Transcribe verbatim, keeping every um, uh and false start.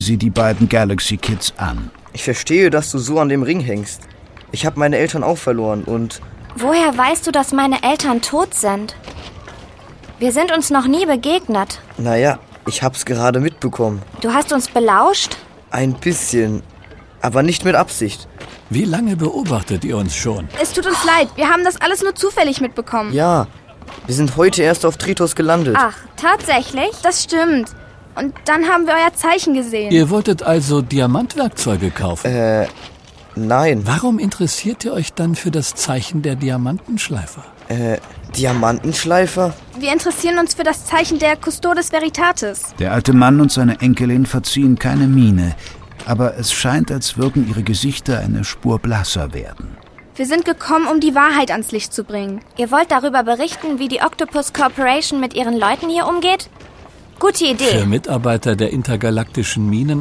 sie die beiden Galaxy Kids an. Ich verstehe, dass du so an dem Ring hängst. Ich habe meine Eltern auch verloren und... Woher weißt du, dass meine Eltern tot sind? Wir sind uns noch nie begegnet. Naja, ich hab's gerade mitbekommen. Du hast uns belauscht? Ein bisschen, aber nicht mit Absicht. Wie lange beobachtet ihr uns schon? Es tut uns leid, wir haben das alles nur zufällig mitbekommen. Ja, wir sind heute erst auf Tritos gelandet. Ach, tatsächlich? Das stimmt. Und dann haben wir euer Zeichen gesehen. Ihr wolltet also Diamantwerkzeuge kaufen? Äh, nein. Warum interessiert ihr euch dann für das Zeichen der Diamantenschleifer? Äh, Diamantenschleifer? Wir interessieren uns für das Zeichen der Custodes Veritatis. Der alte Mann und seine Enkelin verziehen keine Miene, aber es scheint, als würden ihre Gesichter eine Spur blasser werden. Wir sind gekommen, um die Wahrheit ans Licht zu bringen. Ihr wollt darüber berichten, wie die Octopus Corporation mit ihren Leuten hier umgeht? Gute Idee. Für Mitarbeiter der intergalaktischen Minen